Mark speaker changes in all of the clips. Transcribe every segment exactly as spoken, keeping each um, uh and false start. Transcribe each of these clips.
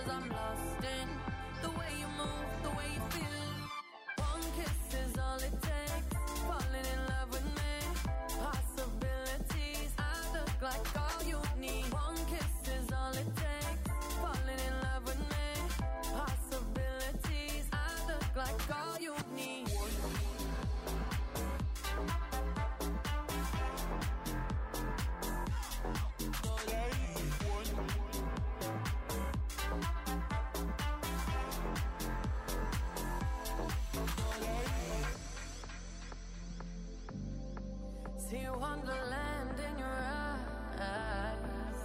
Speaker 1: I'm lost in the way you move, the way you feel. One kiss is all it takes. Falling in love with me. Possibilities. I look like all you need. One kiss is all it takes. Falling in love with me. Possibilities. I look like all you need. See wonderland in your eyes.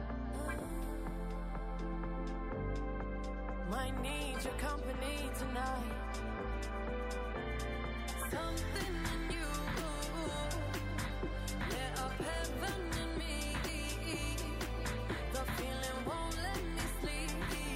Speaker 1: Might need your company tonight. Something in you lit up heaven in me. The feeling won't let me sleep.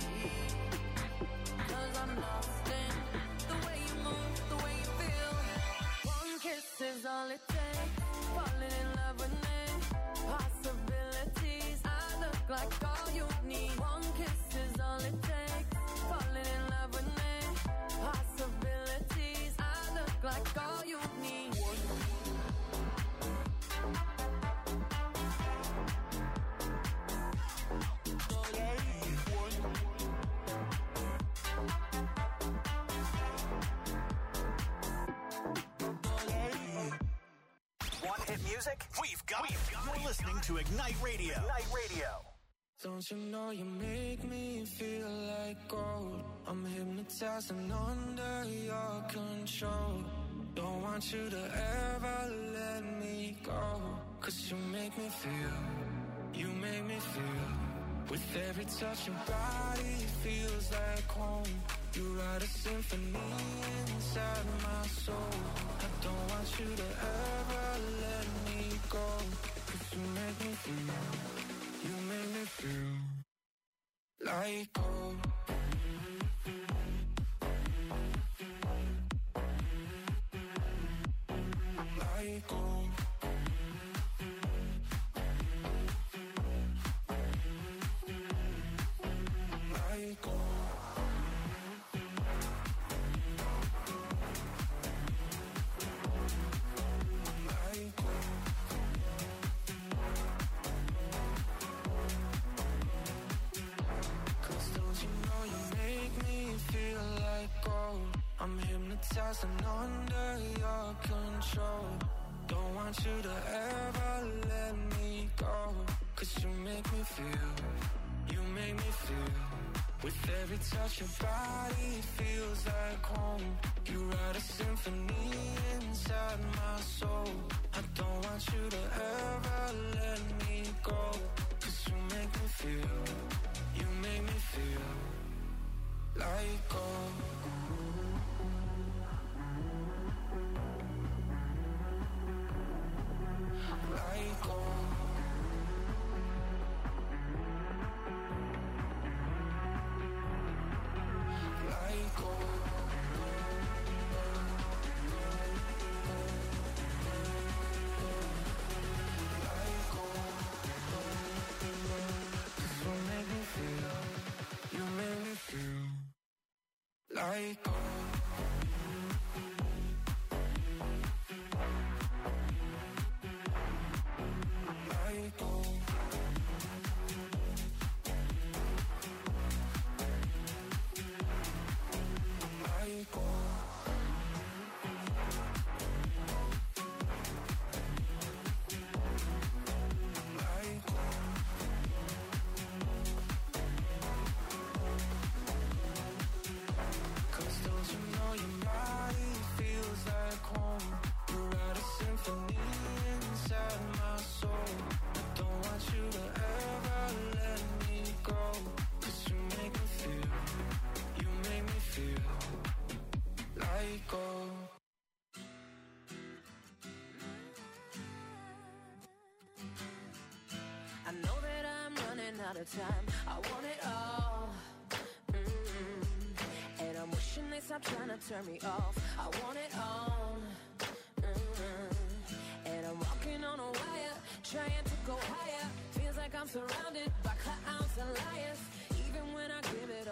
Speaker 1: Cause I'm lost in the way you move, the way you feel. One kiss is all it takes. Falling in love with me. Possibilities. I look like all you need. One kiss is all it takes. Falling in love with me. Possibilities. I look like all you need.
Speaker 2: Music? We've got it. You're listening to Ignite Radio. Ignite Radio.
Speaker 3: Don't you know you make me feel like gold? I'm hypnotized and under your control. Don't want you to ever let me go. Cause you make me feel, you make me feel. With every touch your body feels like home. You write a symphony inside my soul. I don't want you to ever let me go. Cause you make me feel, you make me feel like gold. Like gold. Like gold. I'm hypnotized and under your control. Don't want you to ever let me go. Cause you make me feel, you make me feel. With every touch your body feels like home. You write a symphony inside my soul. I don't want you to ever let me go. Cause you make me feel, you make me feel like gold. Like gold. Like gold. Like gold. You make me feel, you make me feel like gold. Like gold. Like gold. Like gold. Cause don't you know your body feels like home. You write a symphony inside my soul. Don't want you to ever let me go. Cause you make me feel, you make me feel like gold.
Speaker 1: I know that I'm running out of time. I want it all. Mm-hmm. And I'm wishing they stop trying to turn me off. I want it all. Mm-hmm. And I'm walking on a wire, trying to go higher. Feels like I'm surrounded by clowns and liars. Even when I give it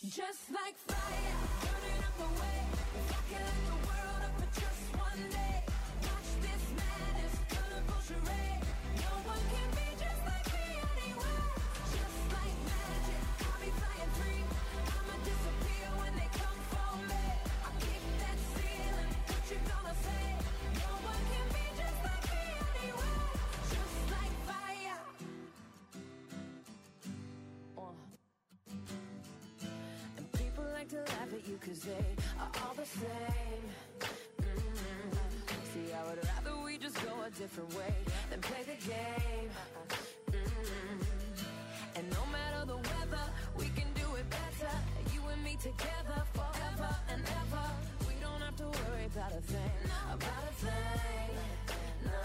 Speaker 1: Just like fire, burning up the way. If I can light the world up for just one day, watch this madness, colorful charade. No one can be just like me anywhere. Just like magic, I'll be flying free. I'ma disappear when they come for me. I kick that ceiling, what you gonna say? No one can be just like me anywhere. Just like fire. Uh. And people like to laugh at you cause they are all the same. Mm-hmm. See, I would rather we just go a different way than play the game. Mm-hmm. And no matter the weather, we can do it better. You and me together forever and ever. We don't have to worry about a thing, about a thing. No.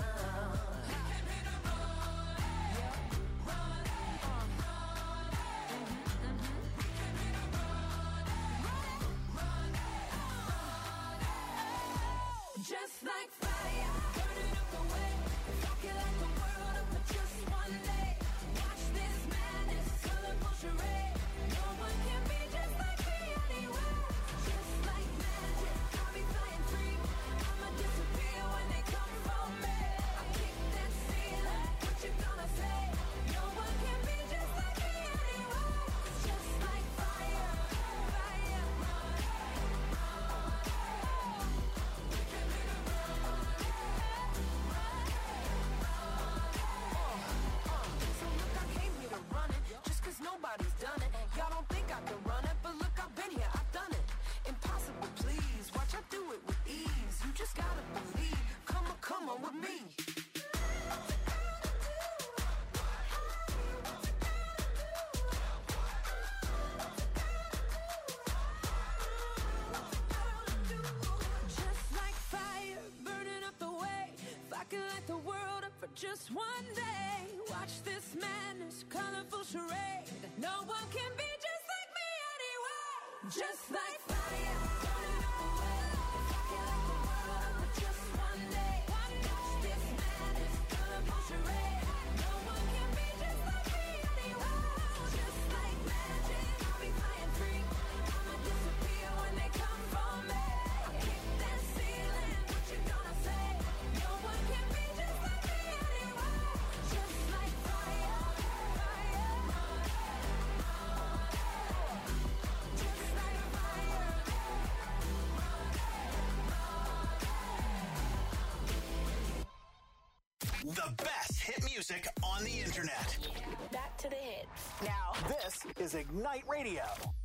Speaker 1: Just like fire, burning up the way. If I can light the world up for just one day, watch this madness, colorful charade. No one can be just like me anywhere. Just like magic, I'll be flying free. I'ma disappear when they come for me. I kick that ceiling, what you gonna say? No one can be just like me anywhere. Just like fire, fire. Nobody's done it. Y'all don't think I can run it, but look, I've been here, I've done it. Impossible, please. Watch I do it with ease. You just gotta believe. Come on, come on with me. Just like fire, burning up the way. If I can light the world up for just one day, watch this madness, colorful charade. No one can be just like me anyway. Just like fire, burning up the way. If I can light the world up for just one day, watch this madness, colorful charade. No one can be just like me anyway. Just like magic, I'll be flying free. I'ma disappear when they come for me. I kick that ceiling, what you gonna say? No one can be just like me anyway. Just like fire, fire. Just like fire.
Speaker 2: The best hit music on the internet.
Speaker 4: Back to the hits.
Speaker 2: Now, this is Ignite Radio.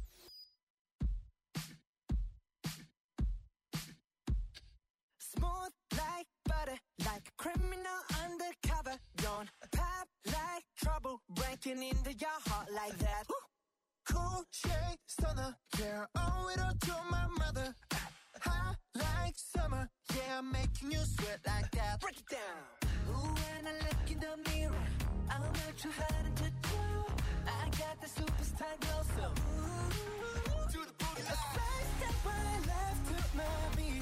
Speaker 5: Smooth like butter, like a criminal undercover. Don't pop like trouble, breaking into your heart like that. Cool shade stunner, yeah, owe it all to my mother. Hot like summer, yeah, I'm making you sweat like that. Break it down. Ooh, when I look in the mirror, I'm not too hard to do. I got the superstar glow, so ooh, to the booty. A side step right left to my beat.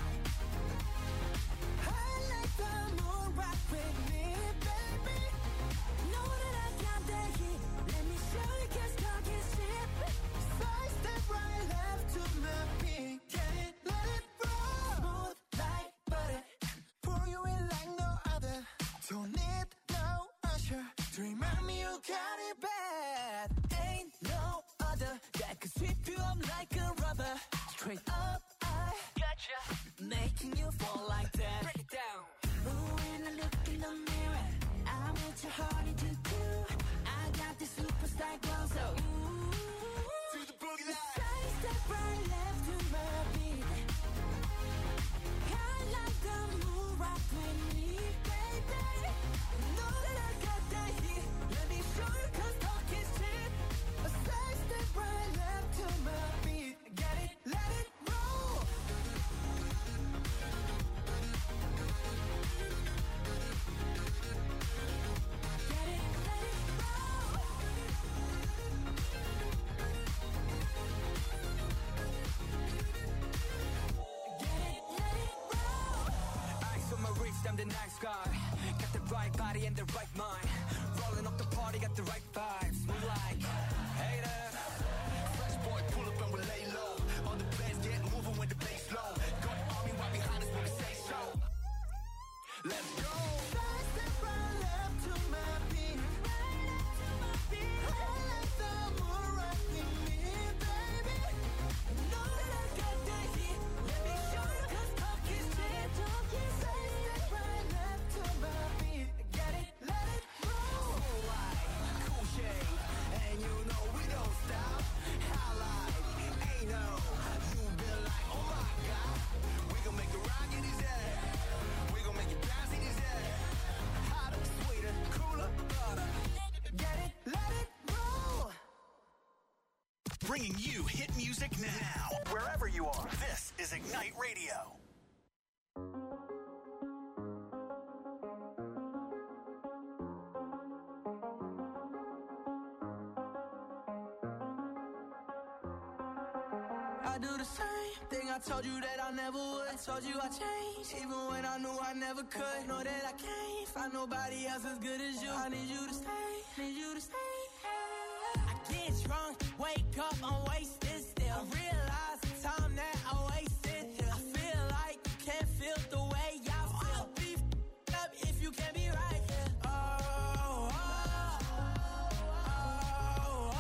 Speaker 5: I like the moon rock with me, baby. Know that I got that heat. Let me show you, 'cause talk is cheap. Side step right left to my beat. Get it, let it roll. Smooth like butter, pour you in like no other. Don't need no usher to remind me you got it bad. Ain't no other that could sweep you up like a rubber. Straight up, I gotcha, making you fall like that. Break it down. Ooh, when I look in the mirror, I'm what your heart to do. I got the superstar glow, so ooh, to the boogie line. Side step right left to my beat. I like the moon rock with me, baby. Know that I got that heat. Let me show you, 'cause talk is cheap. A side step right left to my beat. Get it, let it roll. Get it, let it roll. Get it, let it roll.
Speaker 6: Eyes on my wrist, I'm the nice guy. Got the right body and the right mind. Rolling up the party, got the right vibes. Move like haters. Fresh boy, pull up and we're
Speaker 2: bringing you hit music now. Wherever you are, this is Ignite Radio.
Speaker 3: I do the same thing I told you that I never would. I told you I changed, even when I knew I never could. Know that I can't find nobody else as good as you. I need you to stay, need you to stay. I get drunk, wake up, I'm wasted still. I realize the time that I wasted here. I feel like you can't feel the way I feel. I'll be f***ed up if you can't be right here. Oh, oh, oh,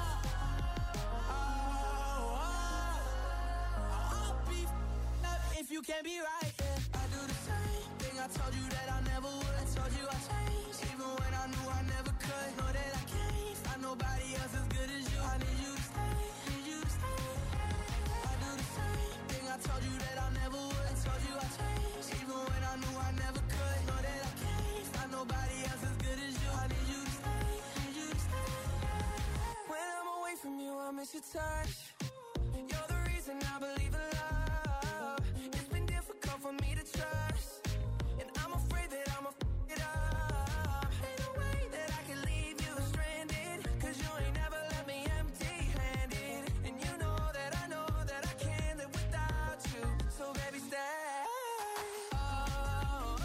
Speaker 3: oh, oh. I'll be f***ed up if you can't be right here. I do the same thing I told you that I never would. I told you I changed, even when I knew I never could. Know that I can't find nobody else as good as you. I need you to stay, need you to stay. I do the same thing I told you that I never would. I told you I changed, even when I knew I never could. Know that I can't find nobody else as good as you. I need you to stay, need you to stay. When I'm away from you, I miss your touch. You're the reason I believe in love. It's been difficult for me to trust, and I'm afraid that I'ma f*** it up. Ain't no way that I can leave you stranded, cause you ain't never left me empty-handed. And you know that I know that I can't live without you. So baby, stay. Oh, oh,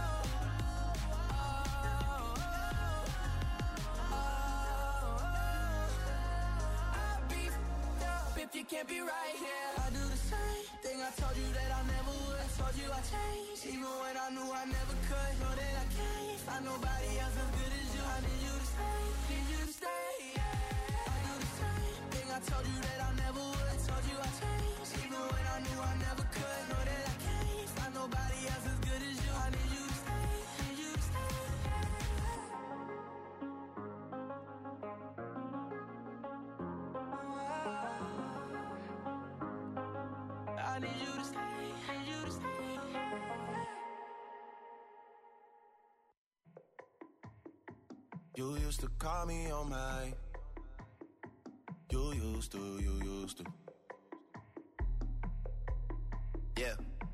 Speaker 3: oh, oh, oh. I'll be f***ed up if you can't be right here. I do the same thing I told you that I never would. I told you I changed, even when I knew I never could. Know that I can't find nobody else as good as you. I need you to stay, need you to stay. I do the same thing I told you that I never would. I told you I changed, even when I knew I never could. Know that I can't find nobody else as good as you. I need you to stay, need you to stay. I need you to stay, need you to stay.
Speaker 7: You used to call me on my. You used to, you used to. Yeah.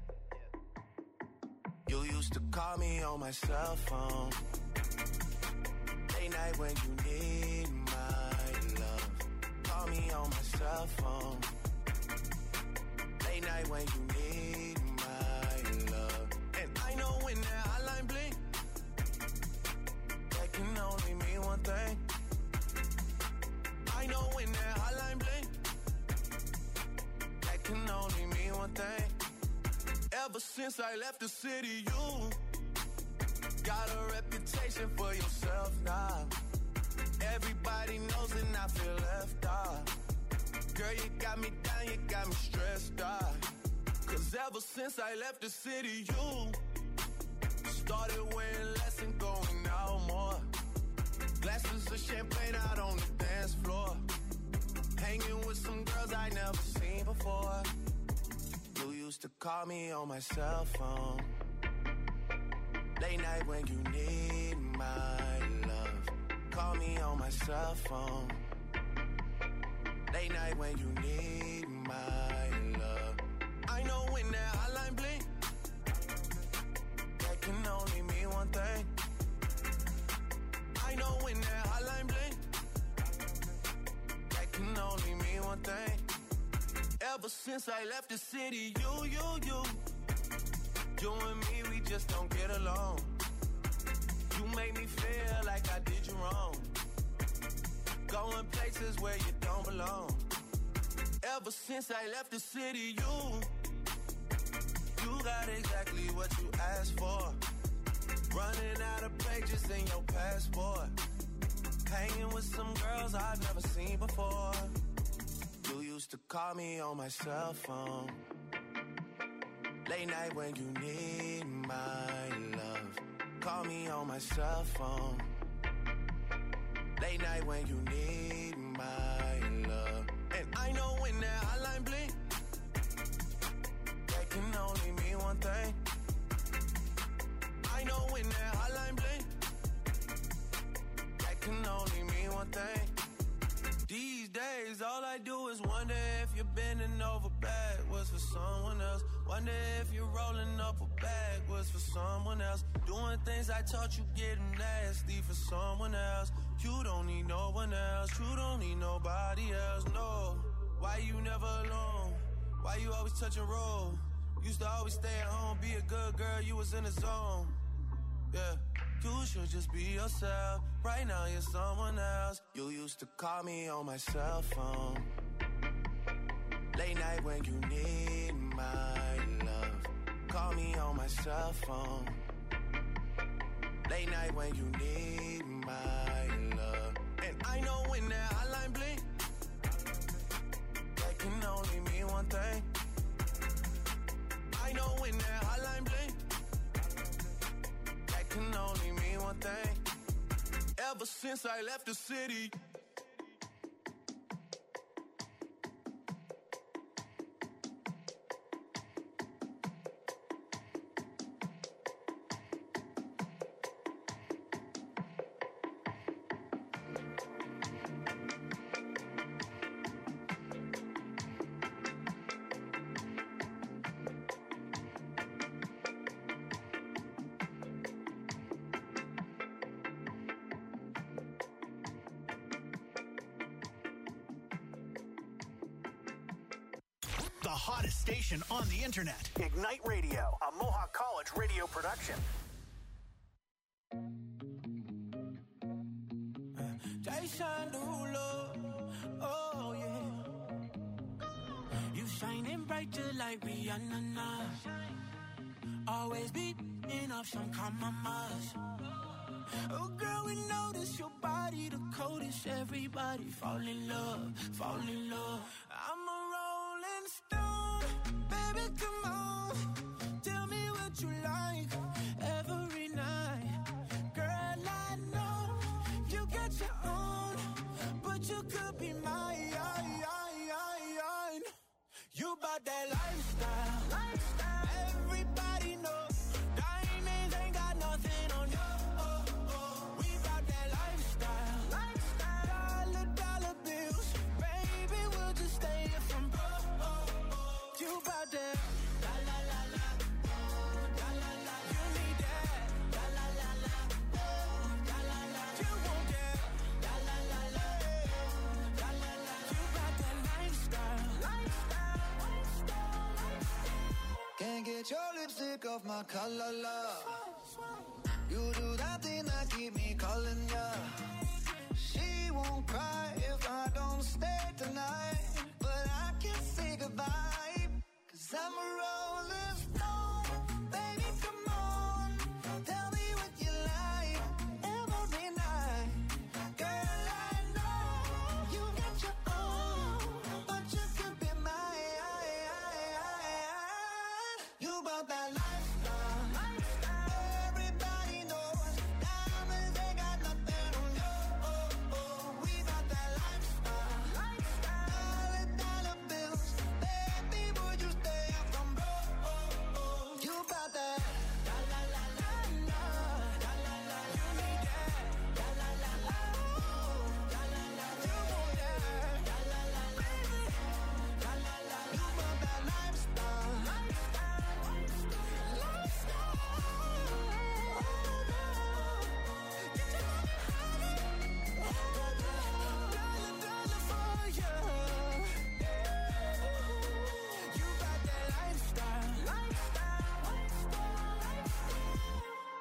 Speaker 7: You used to call me on my cell phone. Late night when you need my love. Call me on my cell phone. Late night when you need my love. And I know when that hotline blink, that can only mean one thing. I know when that hotline blink, that can only mean one thing. Ever since I left the city, you got a reputation for yourself now. Everybody knows and I feel left out. Girl, you got me down, you got me stressed out. Cause ever since I left the city, you started wearing less and going out more. Glasses of champagne out on the dance floor. Hanging with some girls I never seen before. You used to call me on my cell phone. Late night when you need my love. Call me on my cell phone. Late night when you need my love. I know when that hotline blink, that can only mean one thing. I know when that hotline blink, that can only mean one thing. Ever since I left the city, you, you, you, you and me, we just don't get along. You make me feel like I did you wrong. Going places where you don't belong. Ever since I left the city, you, you got exactly what you asked for. Running out of pages in your passport. Hanging with some girls I've never seen before. You used to call me on my cell phone. Late night when you need my love. Call me on my cell phone. Late night when you need my love. And I know when that hotline blink, that can only mean one thing. I know when that hotline blink, that can only mean one thing. These days all I do is hours. Wonder if you're bending over backwards for someone else. Wonder if you're rolling up a backwards for someone else. Doing things I taught you getting nasty for someone else. You don't need no one else. You don't need nobody else, no. Why you never alone? Why you always touch and roll? Used to always stay at home, be a good girl, you was in the zone. Yeah, you should just be yourself. Right now you're someone else. You used to call me on my cell phone. Late night when you need my love. Call me on my cell phone. Late night when you need my love. And I know when that hotline blink, that can only mean one thing. I know when that hotline blink, that can only mean one thing. Ever since I left the city,
Speaker 2: the hottest station on the internet. Ignite Radio, a Mohawk College radio production.
Speaker 3: Jason Derulo, oh yeah. You shining bright just like Rihanna now. Always beating up some compromise. Oh girl, we notice your body the coldest. Everybody fall in love, fall in love. I'm a rolling stone, baby, come on. Tell me what you like every night. Girl, I know you got your own, but you could be mine. You bout that lifestyle, lifestyle. Everybody knows diamonds ain't got nothing on you. Oh, oh. We bout that lifestyle, lifestyle. Dollar, dollar bills, baby, we'll just stay here from broke. Oh, oh. You bout that, la la la la, la la la. You need that, la la la la, la la la. You want that, la la la la, la la la. You bout that lifestyle, lifestyle.
Speaker 8: Can't get your lipstick off my collar, love. You do that thing that keep me calling ya. She won't cry if I don't stay tonight, but I can't say goodbye, cause I'm a rolling stone. Baby, come on, tell me what you like every night. Girl, I know you got your own, but you could be mine. You bout that lifestyle, lifestyle. Everybody knows diamonds ain't got nothing on you. Oh, oh. We bout that lifestyle, lifestyle. Dollar, dollar bills, baby, would you stay up from broke? Oh, oh. You bout that, la la la la la, la la la. You need that, la la la la, la la la. You want that, la la la la, la la la. You bout that lifestyle, lifestyle, lifestyle. Oh no, get your money, dollar, dollar for you. You bout that lifestyle, lifestyle, lifestyle.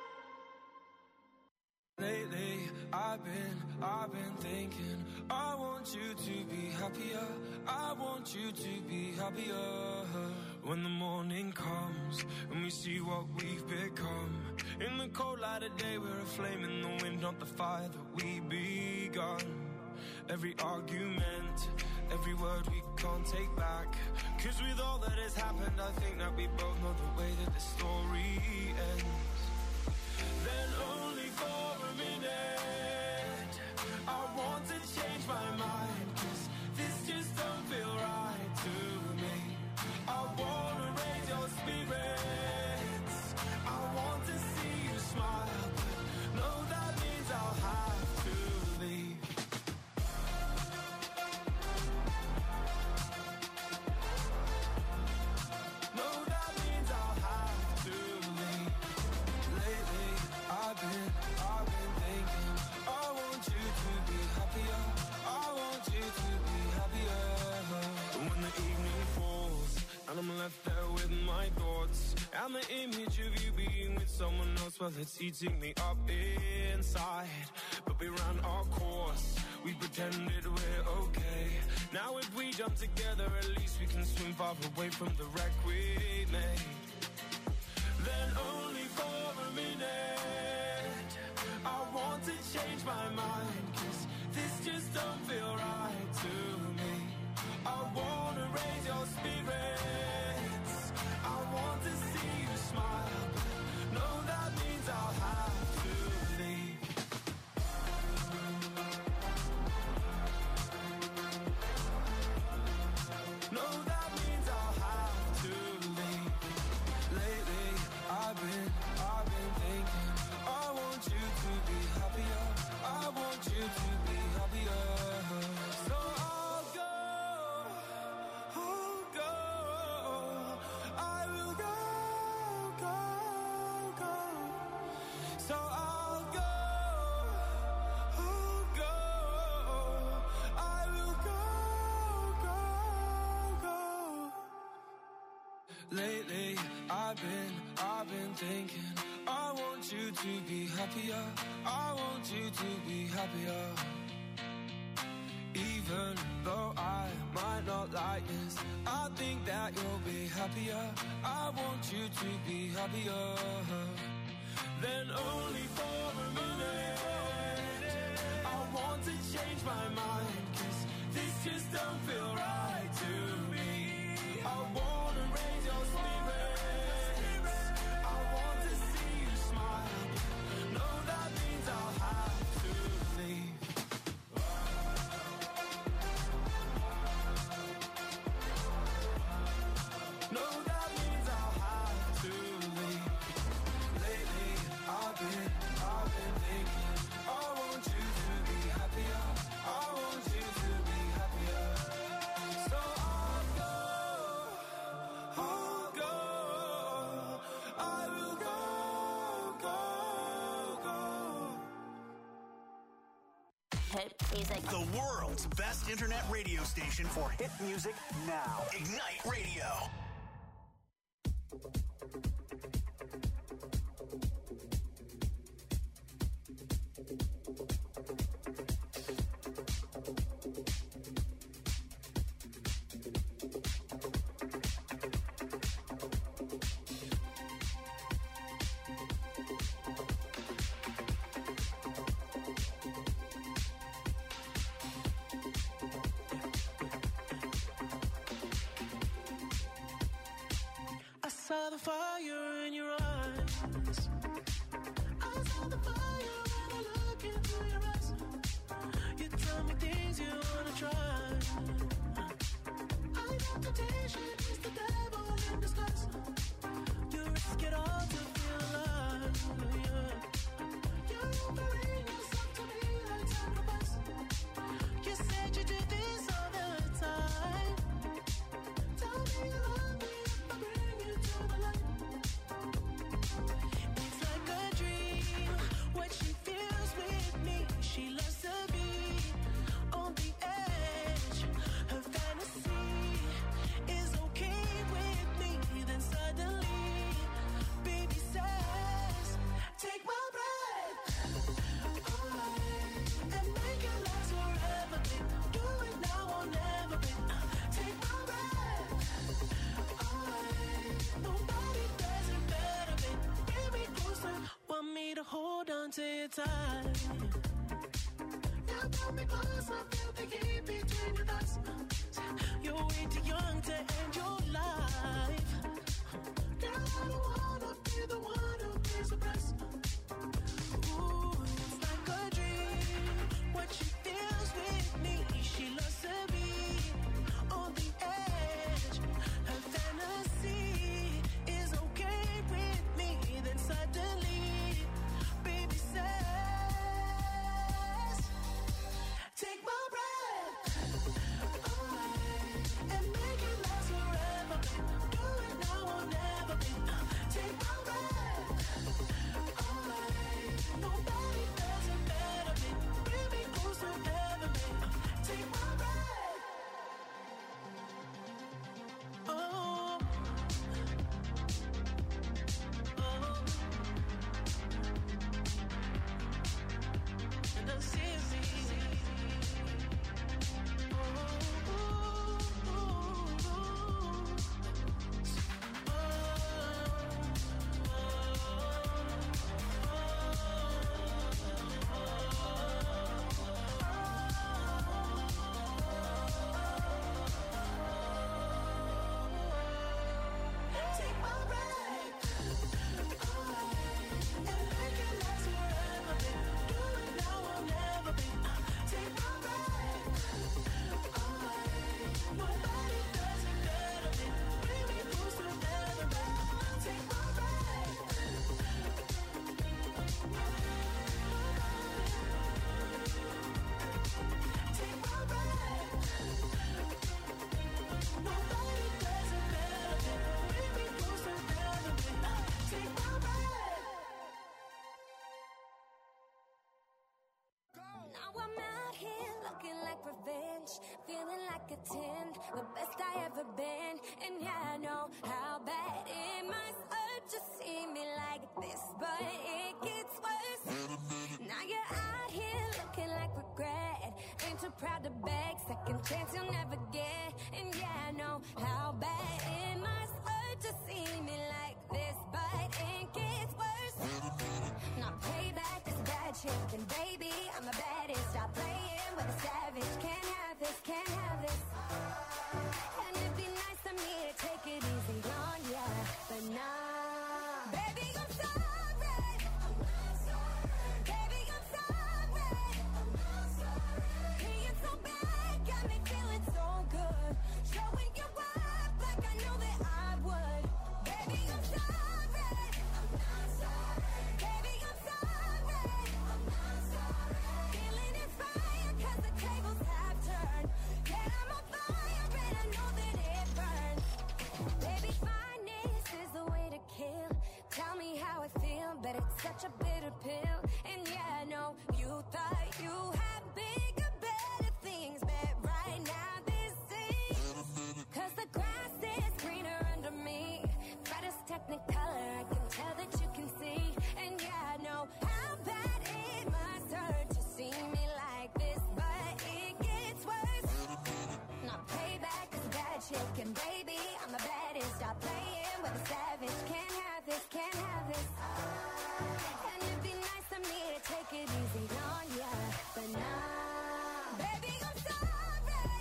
Speaker 3: Lately, I've been, I've been thinking, I want you to be happier, I want you to be happier. When the morning comes and we see what we've become, in the cold light of day we're a flame in the wind, not the fire that we begun. Every argument, every word we can't take back, cause with all that has happened I think that we both know the way that the story ends. Then only for a minute I want to change my mind, cause this just don't feel right to me. I wanna raise your spirits, I want to see you smile, but no, that means I'll have to leave. And the image of you being with someone else, well, it's eating me up inside. But we ran our course, we pretended we're okay. Now if we jump together, at least we can swim far away from the wreck we made. Then only for a minute, I want to change my mind, 'cause this just don't feel right to me. I wanna raise your spirits, I want to see you smile, but no, that means I'll have to leave. No, that means I'll have to leave. Lately, I've been, I've been thinking, I want you to be happier, I want you to be happier. So I'll go, I'll go, I will go, go, go. So I'll go, I'll go, I will go, go, go. Lately, I've been, I've been thinking, I want you to be happier, I want you to be happier. Even though I might not like this, I think that you'll be happier, I want you to be happier. Then only for a minute, I want to change my mind, 'cause this just don't feel right to me. I wanna raise your spirits, I want to see you smile. No, that means I'll have to leave. No, that means I'll have to leave. Lately, I've been, I've been thinking, I want you to be happier, I want you to be happier. So I'll go, I'll go, I will go, go, go.
Speaker 4: Hit music.
Speaker 2: The world's best internet radio station for hit music now. Ignite Radio.
Speaker 3: I saw the fire in your eyes. I saw the fire when I look into your eyes. You tell me things you wanna try. I know temptation is the devil in disguise. You risk it all to feel alive. Yeah. You're offering yourself to me like sacrifice. You said you do this all the time. Tell me you love me if I bring you to the light. It's like a dream, what she feels with me. She loves to be on the edge. Her fantasy is okay with me. Then suddenly, baby says, take my breath away and make it last forever, babe. Do it now or never, babe. Take my breath away. Nobody does it better, babe. Bring me closer. Want me to hold on to you tight. Yeah, pull me closer. Feel the heat between your thighs. You're way too young to end your life. Girl, I don't wanna be the one who pays the price. Ooh, it's like a dream. What she feels with me, she loves to be on the edge. Her fantasy is okay with me. Then suddenly, baby says, take my breath away and make it last forever.
Speaker 1: chicken, baby. I'm the baddest. Stop playing with a savage. Can't have this, can't have this. And it'd be nice of me to take it easy on ya, but nah. Baby, I'm sorry.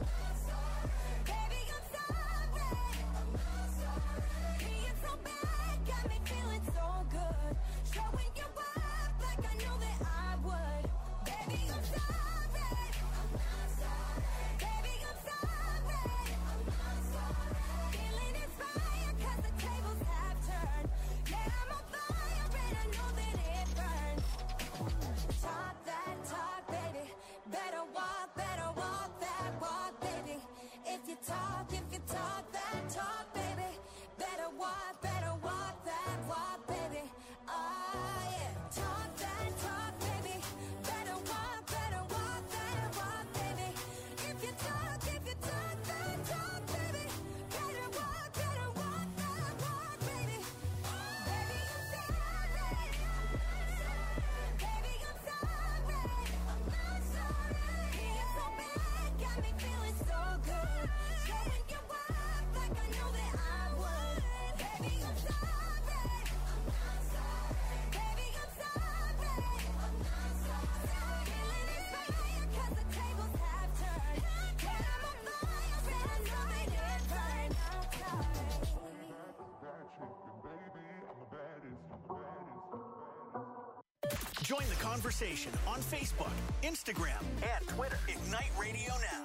Speaker 1: Baby, I'm sorry. Being so bad got me feeling so good. Showing you up like I knew that I would. Baby, I'm sorry. Baby, I'm sorry. Feeling inspired 'cause the tables have turned. Yeah, I'm on fire and I know that it burns. Talk that talk, baby. Better walk, better walk that walk, baby. If you talk, if you talk that talk, baby. Better walk, better walk that walk, baby. Oh yeah. Talk that talk, baby. Better walk, better walk that walk, baby. If you talk, if you talk that talk, baby. Better walk, better walk that walk, baby. Baby, I'm sorry. Baby, I'm sorry. I'm sorry. Being so bad got me feeling so good. Showing you up like I knew that I would. Baby, I'm sorry. Baby, I'm sorry. Feeling inspired 'cause the tables have turned. Yeah, I'm on fire and I know that it burns.
Speaker 2: Join the conversation on Facebook, Instagram, and Twitter. Ignite Radio Now.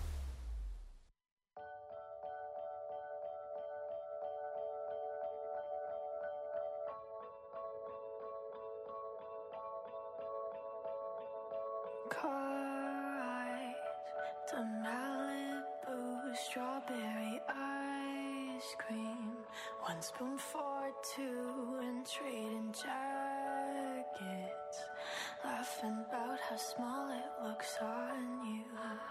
Speaker 3: Car ride to Malibu, strawberry ice cream. One spoon for two and trading jackets. Laughing about how small it looks on you.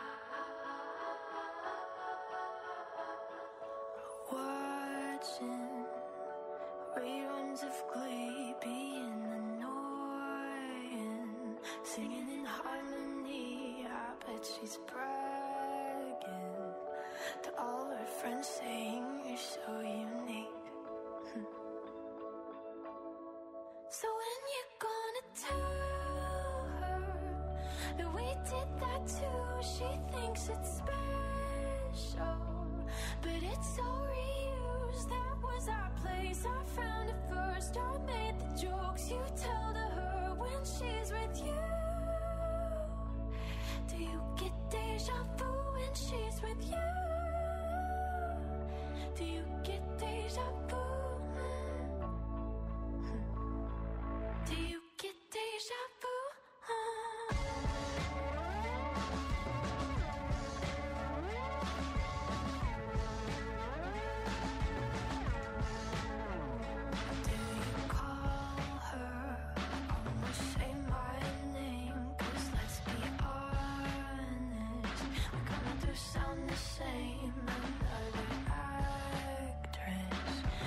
Speaker 3: Watching reruns of Glee, being annoying. Singing in harmony, I bet she's bragging to all her friends, saying you're so unique. So when you gonna tell her that we did that too? She thinks it's special, but it's so reused. That was our place, I found it first. I made the jokes you tell to her when she's with you. Do you get deja vu when she's with you? Do you get deja vu? Do you get deja vu? Do you call her? Almost say my name, 'cause let's be honest, we kinda do sound the same. Another actress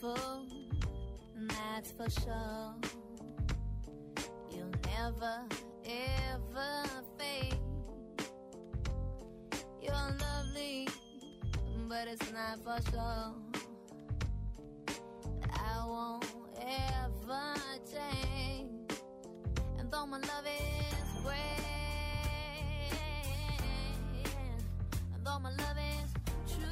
Speaker 9: beautiful, that's for sure. You'll never, ever fade. You're lovely, but it's not for sure. I won't ever change. And though my love is great, and though my love is true,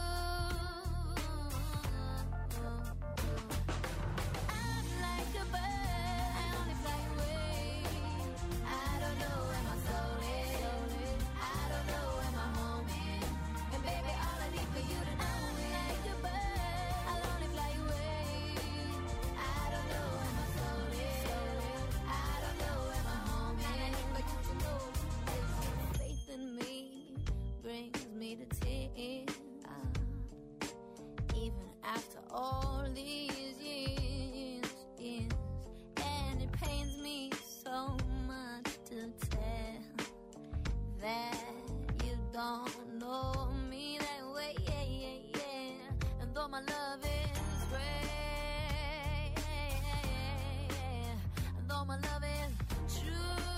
Speaker 9: I'm like a bird, I only fly away. I don't know where my soul is, I don't know where my home is. And baby, all I need for you to know, I'm like a bird, I'll only fly away. I don't know where my soul is, I don't know where my home is. And I need for you to know, faith in me brings me to tears. Even after all these years, years, and it pains me so much to tell that you don't know me that way, yeah, yeah, yeah. And though my love is great, and though my love is true,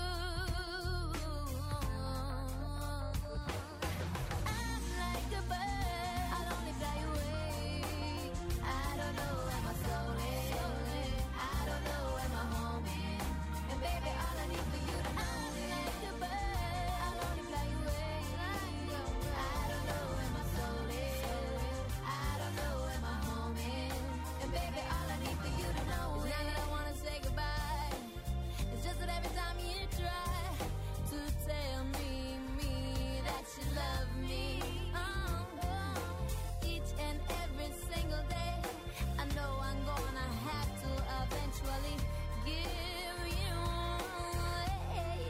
Speaker 9: I'm like a bird, I'll only fly away. I don't know where my soul is, I don't know where my home is. And baby, all I need for you to know, I'm like a bird, I'll only fly away. I don't know where my soul is, I don't know where my home is. And baby, all I need for you to know, now that I wanna say goodbye, it's just that every time you try to tell me, me, that you love me, oh, each and every single day, I know I'm gonna have to eventually give you away.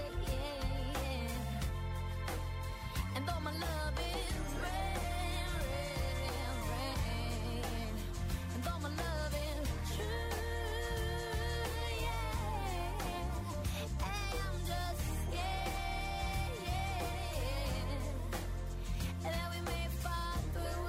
Speaker 9: And though my love is rare, rare, rare, and though my love is true, yeah, and I'm just scared, yeah, that we may fall through,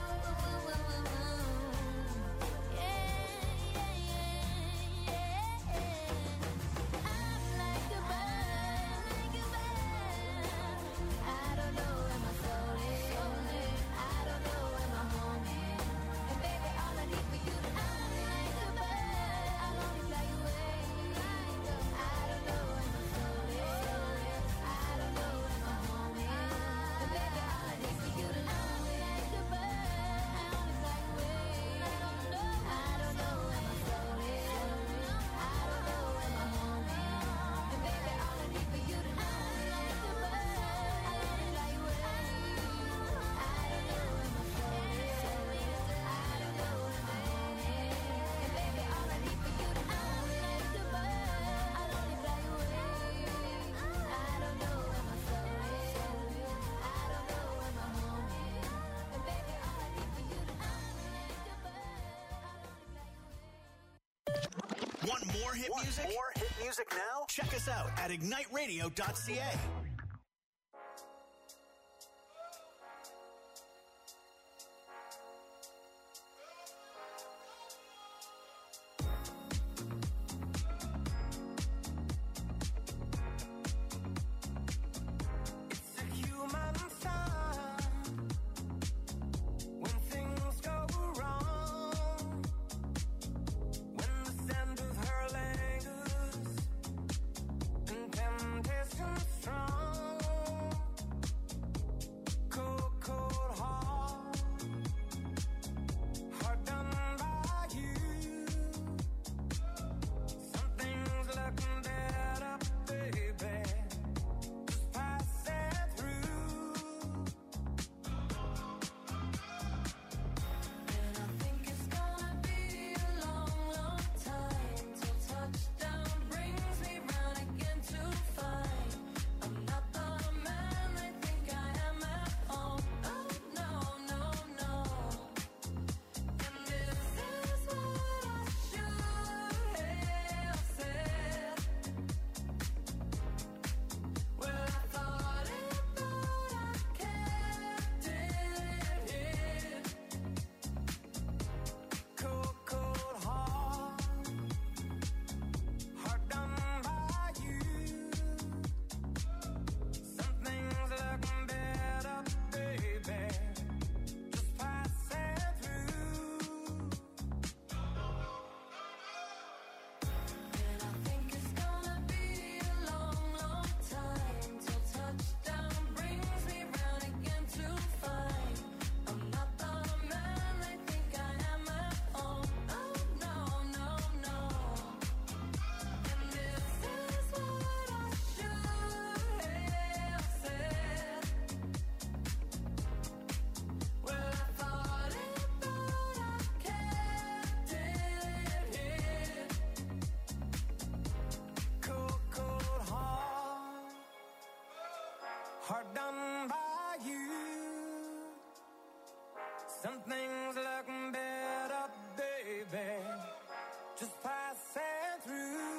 Speaker 9: yeah, yeah, yeah, yeah. I'm like a bird, like a bird. I don't know where my soul is, I don't know where my home is. And baby, all I need for you to know, I'm like a bird, I'll only fly away. I don't know where my soul is, I don't know where my home is. And baby, all I need for you to know, I'm like a bird, I only fly away. I don't know where my soul is, I don't know where my home is. And baby, all I need for you to know, I'm like a bird, I only fly away. I don't know where my soul is, I don't know where my home is. And baby, all I need for you to know, I'm like a bird, I'll only fly away. I don't know where my soul is, I don't know where my home is. And baby, all I need for you to know, I'm like a bird, I'll only fly away.
Speaker 2: Want more hit
Speaker 10: Want
Speaker 2: music?
Speaker 10: more hit music now?
Speaker 2: Check us out at ignite radio dot c a.
Speaker 3: It's a human sign when things go wrong, when the scent of her lingers and temptation strong. hard done by you. Some things look better, baby, just passing through.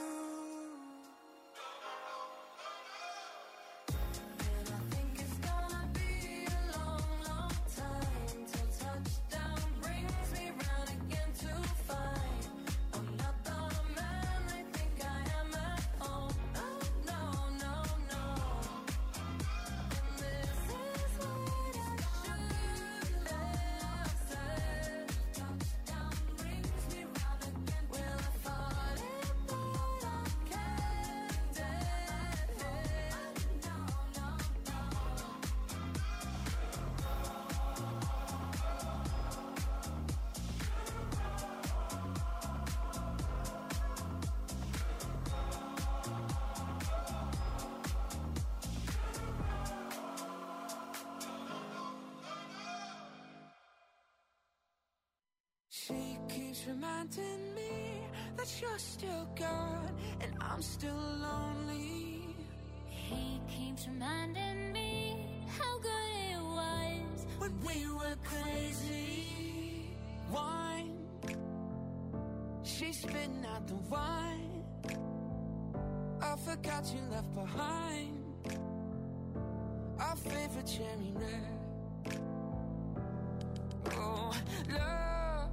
Speaker 10: She keeps reminding me that you're still gone and I'm still lonely.
Speaker 9: He keeps reminding me how good it was
Speaker 10: when we were crazy. Wine, she's spitting out the wine. I forgot you left behind our favorite cherry red. Oh, love,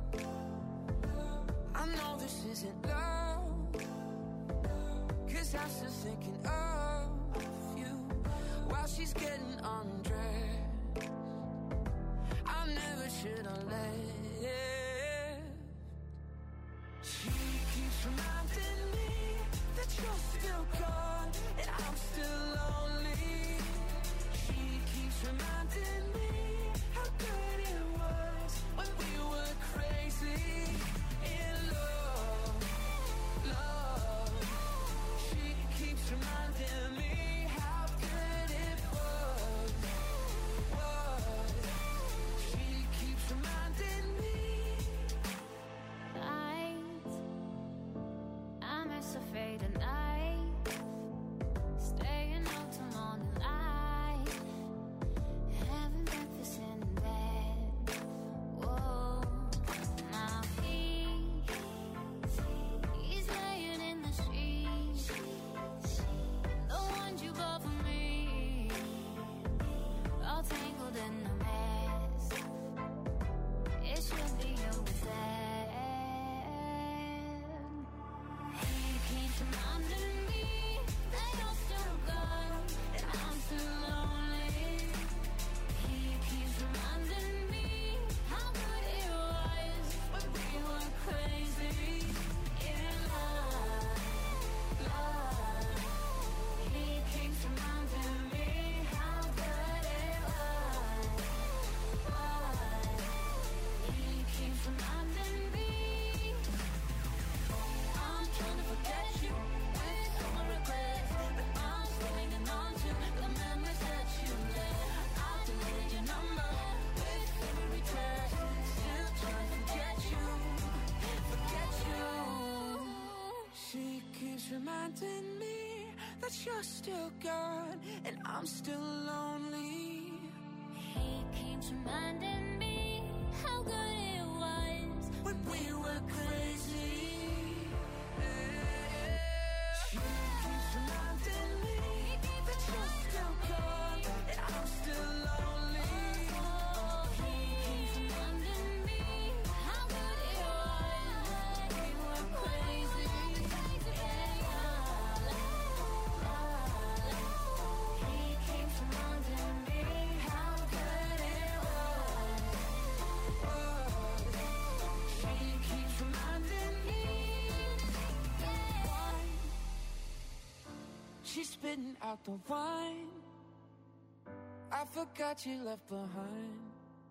Speaker 10: I know this isn't love, 'cause I'm still thinking of you while she's getting undressed. I never should have left. She keeps reminding me that you're still gone and I'm still lonely. She keeps reminding me how good it was when we were crazy in love, love. She keeps reminding me how good it was, was. She keeps reminding me.
Speaker 9: Night, I'm as afraid of night, staying out till morning light, having breakfast in bed. Whoa, now he, he's laying in the sheets, the ones you bought for me, all tangled in a mess. It should be over then. He keeps reminding me that you're still gone and I'm still lonely. He keeps reminding me how good it was when we were crazy in love, love. He keeps reminding me how good it was, was. He keeps reminding me I'm trying to forget you with all my regrets, but I'm still hanging on to the memories that you left. I've deleted your number with every text, still trying to forget you, forget you.
Speaker 10: She keeps reminding me that you're still gone and I'm still lonely.
Speaker 9: He keeps reminding me how good it was
Speaker 10: when we were crazy. She keeps reminding me that you're still gone and I'm still lonely.
Speaker 9: He keeps reminding me how good it was when we were crazy. He keeps reminding me how good it was.
Speaker 10: She keeps reminding me. Wine, she's spitting out the wine. I forgot you left behind.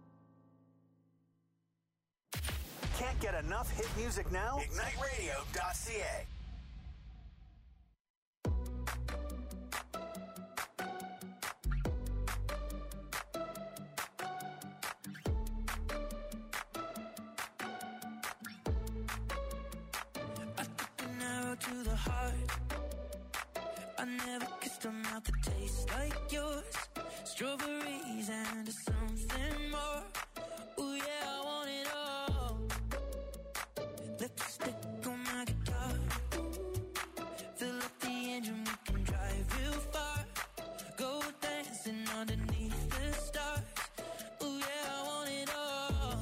Speaker 2: Can't get enough hit music now? Ignite radio dot c a.
Speaker 10: I took an arrow to the heart. I never kissed a mouth that tastes like yours. Strawberries and something more. Ooh yeah, I want it all. Lipstick on my guitar. Fill up the engine, we can drive real far. Go dancing underneath the stars. Ooh yeah, I want it all.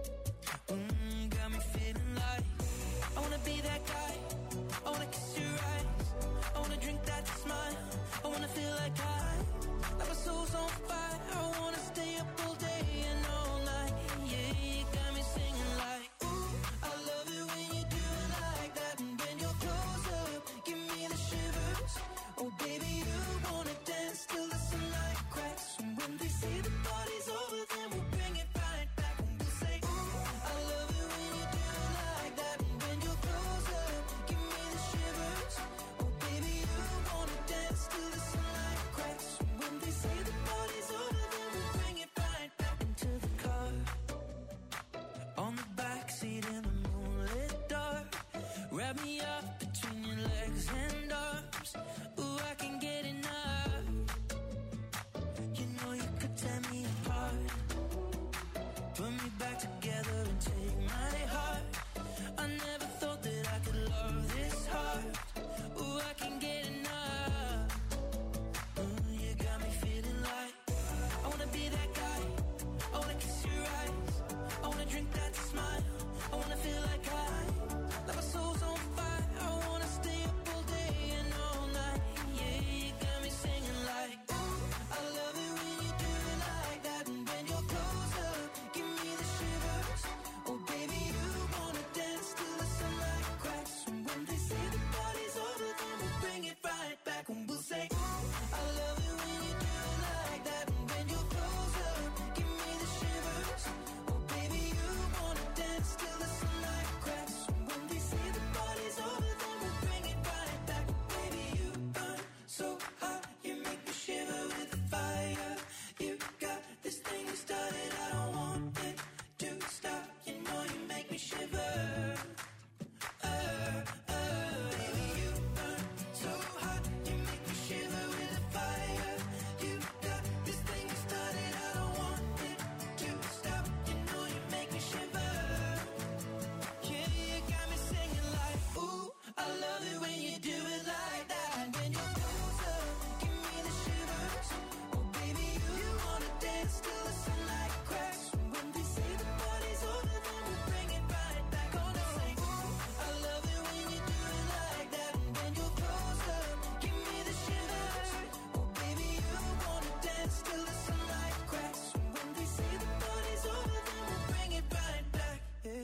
Speaker 10: Mm, got me feeling like I wanna be that guy. I wanna kiss your eyes. I wanna drink that smile. I wanna feel like I, like my soul's on fire. I wanna stay up all day and all night. Yeah, you got me singing like, ooh, I love it when you do it like that. And when you're close up, give me the shivers. Oh baby, you wanna dance till the sunlight cracks. And when they say the party's over, then we'll bring it right back. And we'll say, ooh, I love it when you do it like that. And when you're close up, give me the shivers. Oh baby, you wanna dance till the sunlight cracks. And when they say the party's over, then we'll bring it right back into the car. On the backseat in the moonlit dark. Wrap me up between your legs and arms. Ooh, I can get enough. You know you could tear me apart. Put me back together and take my heart. I never thought that I could love this hard. Ooh, I can get enough. Ooh, you got me feeling like I wanna be that guy. I wanna kiss your eyes. I wanna drink that smile. I wanna feel like I, like my soul's on fire. I wanna stay up all day and all night. Yeah, you got me singing like, ooh, I love it when you do it like that. And when you're close up, give me the shivers. Oh baby, you wanna dance till the sunlight cracks. And when they say the party's over, then we'll bring it right back. And we'll say, ooh, I love it when you do it like that. And when you're close up, give me the shivers. Oh baby, you wanna dance till the sunlight cracks. And when they say the party's over, then we'll bring it right back. Baby, you burn so hot, you make me shiver with the fire. You got this thing you started, I don't want it to stop. You know you make me shiver. Uh, uh, baby, you burn so hot, you make me shiver with the fire. You got this thing you started, I don't want it to stop. You know you make me shiver. Yeah, you got me singing like, ooh, I love it when you do it like that. And when you're close up, give me the shivers. Oh baby, you wanna dance till the sunlight cracks. And when they say the party's over, then we'll bring it right back. Gonna say, ooh, I love it when you do it like that. And when you're close up, give me the shivers. Oh baby, you wanna dance till the sunlight cracks. And when they say the party's over, then we'll bring it right back. Yeah.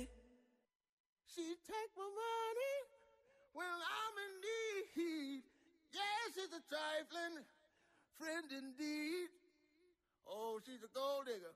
Speaker 8: She take my money when I'm in need. Yes, she's a trifling friend indeed. Oh, she's a gold digger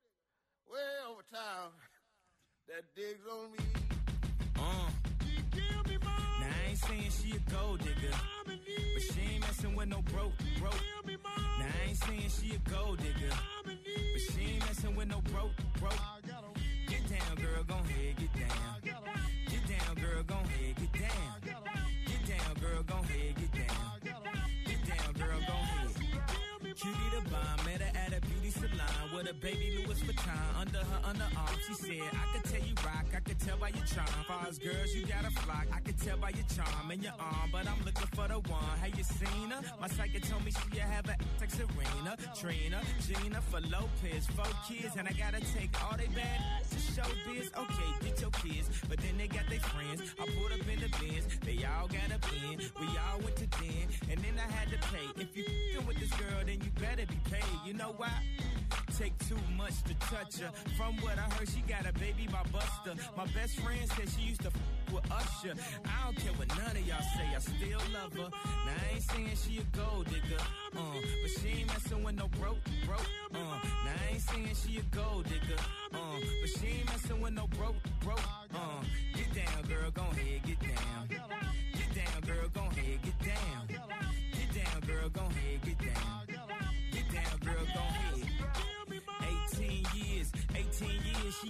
Speaker 8: way over town that digs on me.
Speaker 11: Uh.
Speaker 8: She give me money.
Speaker 11: Now I ain't saying she a gold digger,
Speaker 8: I'm in need.
Speaker 11: but she ain't messing with no broke, broke.
Speaker 8: Give me money.
Speaker 11: Now I ain't saying she a gold digger,
Speaker 8: I'm in need.
Speaker 11: but she ain't messing with no broke, broke.
Speaker 8: I got a
Speaker 11: Get down, girl, gon' head, get down. Get down, girl, gon' head, get down. Get down, girl, gon' head, get down. Get down, girl, gon' head. Cutie the bomb, met her at a beauty salon with a baby Louis Vuitton under her underarm. She said, I could tell you rock, I could tell by your charm. Far as girls, you got a flock, I could tell by your charm and your arm, but I'm looking for the one. Have you seen her? My psychic told me she have a like Serena, Trina, Gina for Lopez, four kids, and I gotta take all they bad to show biz. Okay, get your kids, but then they got their friends. I pulled up in the Benz, they all got a pen. We all went to den, and then I had to pay. If you f***ing with this girl, then you better be paid. You know why? Take too much to touch her. From what I heard, she got a baby by Buster. My best friend said she used to f*** with Usher. I don't care what none of y'all say, I still love her. Now I ain't saying she a gold digger, uh, but she ain't messing with no broke, broke, uh. Now I ain't saying she a gold digger, uh, but she ain't messing with no broke, broke, uh. Get down, girl, gon' head, get down. Get down, girl, gon' head, get down. Get down, girl, gon' head, get down. Get down, girl, gon' head. eighteen years, eighteen years, she got one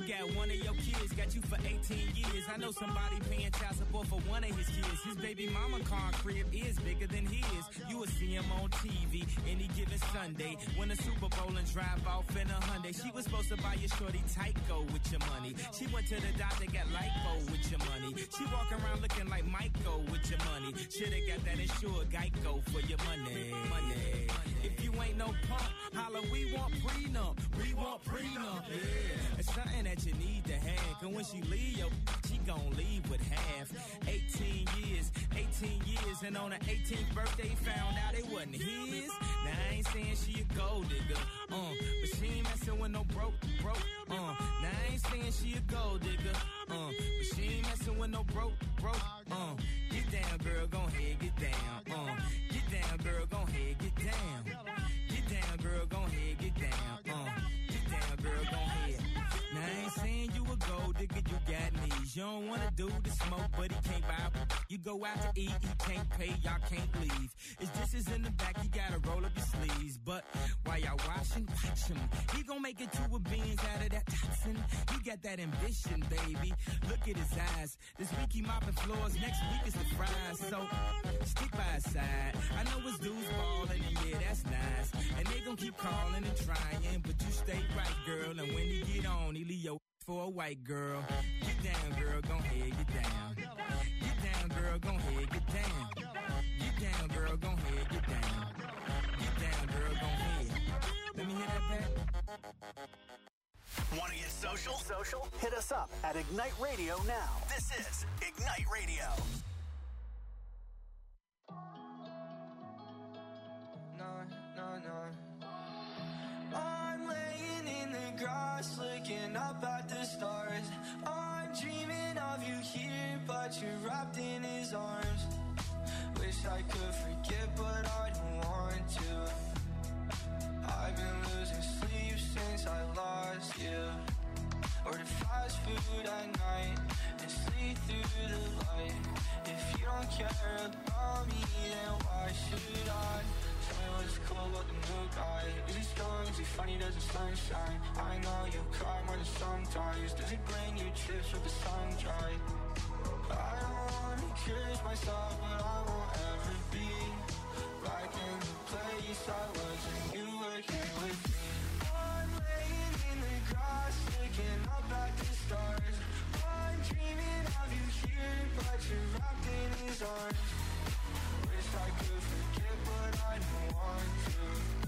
Speaker 11: one of your kids got you for eighteen years. I know somebody paying child support for one of his kids. His baby mama car crib is bigger than his. You will see him on T V any given Sunday. Win a Super Bowl and drive off in a Hyundai. She was supposed to buy your shorty Tyco with your money. She went to the doctor, got lipo with your money. She walk around looking like Michael with your money. Shoulda got that insured Geico for your money. Money. If you ain't no punk, holla, we want prenup. We want prenup, yeah. It's something that you need to have. Cause when she leave, yo, she gon' leave with half. eighteen years, eighteen years. And on her eighteenth birthday, found out it wasn't his. Now I ain't saying she a gold digger, uh, but she ain't messing with no broke, broke, uh. Now I ain't saying she a gold digger, uh, but she ain't messing with no broke, broke, uh. Get down, girl, gon' head, get down, uh. Get down, girl, gon' head, get down. Get down, girl, gon' head, get down, uh. Get down, girl, gon' head. Now I ain't saying you a gold digger, you got knees. You don't wanna do the smoke, but he can't buy. You go out to eat, he can't pay, y'all can't leave. His dishes in the back, you gotta roll up your sleeves. But while y'all washing, watch him. He gon' make it to a beans out of that toxin. He got that ambition, baby. Look at his eyes. This week he mopping floors, next week is the fries. So stick by his side. I know his dudes ballin', and yeah, that's nice. And they gon' keep calling and trying, but you stay right, girl. And when he get on, he leave your for a white girl. Get down, girl, gon' head, get down. Get down, girl, gon' head, get down. Get down, girl, gon' head, get down. Get down, girl, gon' head. Let me hear that back.
Speaker 2: Want to get social? Social? Hit us up at Ignite Radio now. This is Ignite Radio.
Speaker 3: No, no, no. I'm laying in the grass, looking up at the stars. I'm dreaming of you here, but you're wrapped in his arms. Wish I could forget, but I don't want to. I've been losing sleep since I lost you. Order fast food at night and sleep through the light. If you don't care about me, then why should I? Tell me what's cool about the new guy. Is he strong? Is he funny? Does the sunshine? I know you cry more than sometimes. Does he bring you trips with the sun dry? I don't wanna curse myself, but I won't ever be back in the place I was when you were here with me. I'm laying in the grass, looking up at the stars. I'm dreaming of you here, but you're wrapped in his arms. Wish I could forget, but I don't want to.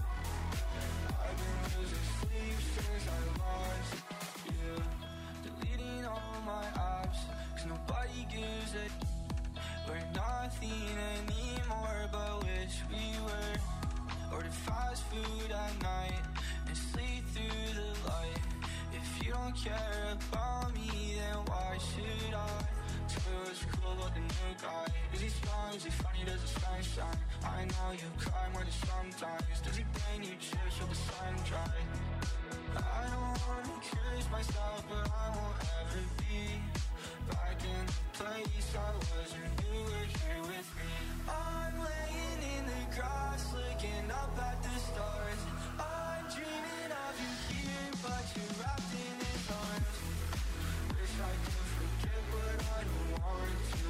Speaker 3: I've been losing sleep since I lost you. Deleting all my apps, cause nobody gives a. We're nothing anymore, but wish we were. Order fast food at night and sleep through the light. If you don't care about me, then why should I? Tell me what's cool about the new guy. Is he strong? Is he funny? Does the sun shine? I know you cry more than sometimes. Does he bring you chips with the sun dry? I don't wanna curse myself, but I won't ever be back in the place I was when you were here with me. I'm laying in the grass, looking up at the stars. I'm dreaming of you here, but you're wrapped in his arms. Wish I could forget, but I don't want to.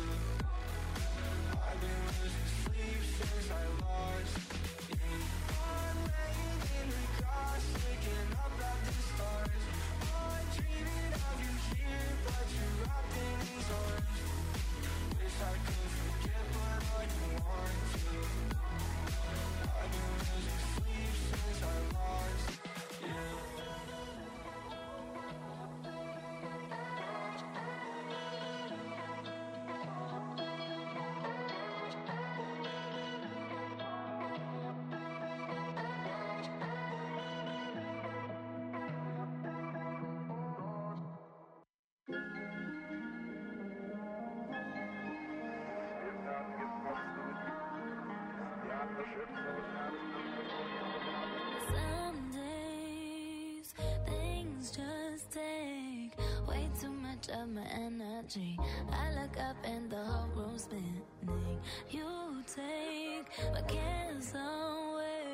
Speaker 3: I've been losing sleep since I lost you. I'm laying in the grass, looking up at the stars. I'm dreaming of you here, but you're wrapped in his arms. Wish I could forget, but I don't want to. I've been losing sleep since I lost you.
Speaker 9: Some days things just take way too much of my energy. I look up and the whole room's spinning. You take my cares away.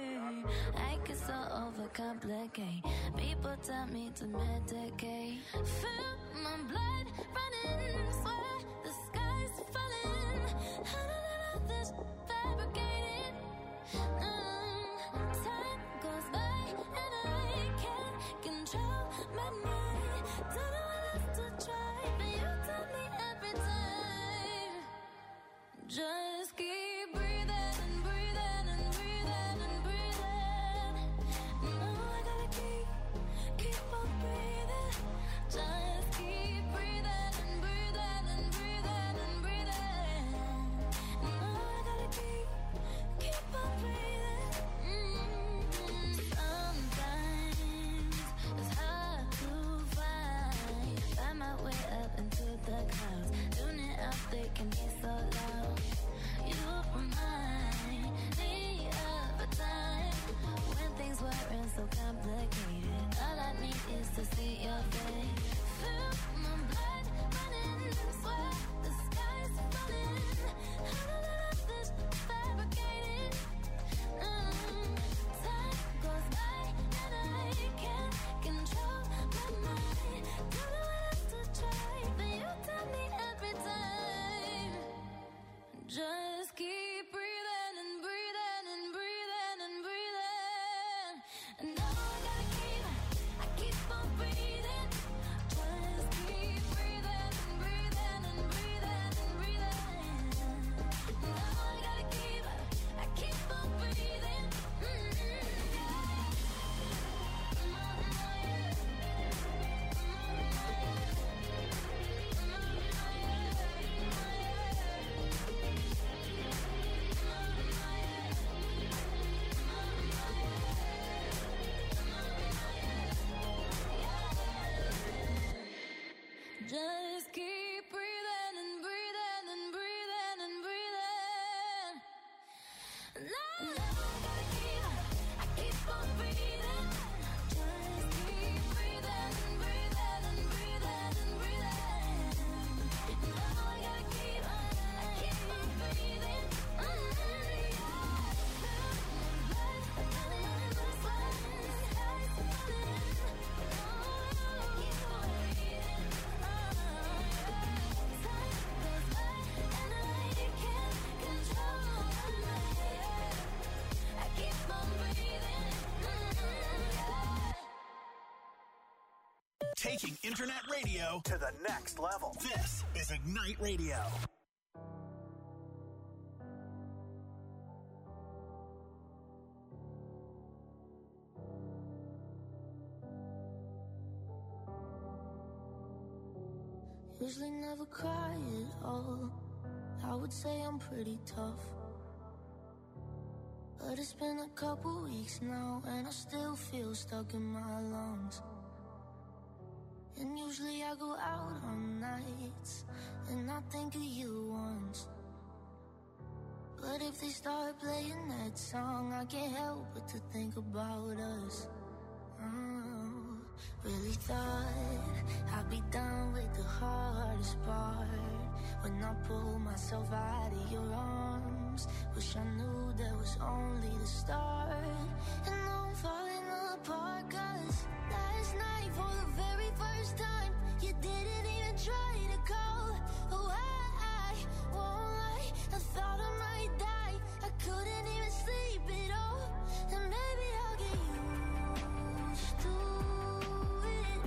Speaker 9: I get so overcomplicate. People tell me to medicate. Feel my blood running, swear the sky's falling. I don't know this fabricated. Mm, time goes by and I can't control my mind. Don't know what else to try, but you tell me every time. Just keep breathing and breathing and breathing and breathing. No, I gotta keep, keep on breathing. Just keep breathing and breathing and breathing and breathing. No, I gotta keep, keep on breathing. Mm-hmm. Sometimes it's hard to find, find my way up into the clouds. Tuning out, they can be so loud. You remind me of a time when things weren't so complicated. All I need is to see your face. Feel my blood running, swear the sky's falling. I don't know this fabricated. Mm, time goes by and I can't control my mind. Don't know what else to try, but you tell me every time. Just keep breathing and breathing and breathing and breathing. And now I gotta keep, I keep on breathing. Just keep breathing and breathing and breathing and breathing. Now I gotta keep, I keep on breathing. Mm-hmm. Just keep breathing and breathing and breathing and breathing. Now I gotta keep, I keep on breathing. Just keep breathing and breathing and breathing and breathing. Now I gotta keep, I keep on breathing. Mm-hmm. Blood running, sweat, the sky's falling. Oh, keep on breathing.
Speaker 2: Taking internet radio to the next level. This is Ignite Radio.
Speaker 12: Usually never cry at all. I would say I'm pretty tough, but it's been a couple weeks now and I still feel stuck in my lungs. And usually I go out on nights and I think of you once, but if they start playing that song, I can't help but to think about us. Oh, really thought I'd be done with the hardest part when I pull myself out of your arms. Wish I knew that was only the start. And now I'm falling apart, cause last night for the very first time you didn't even try to call. Oh, I, I won't lie, I thought I might die. I couldn't even sleep at all. And maybe I'll get used to it.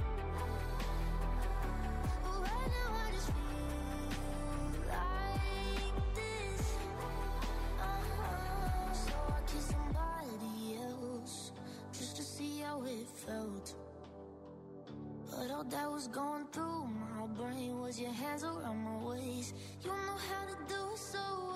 Speaker 12: But right now I just feel like this. Uh-huh. So I kissed somebody else just to see how it felt. But all that was going through my brain was your hands around my waist. You know how to do it so well.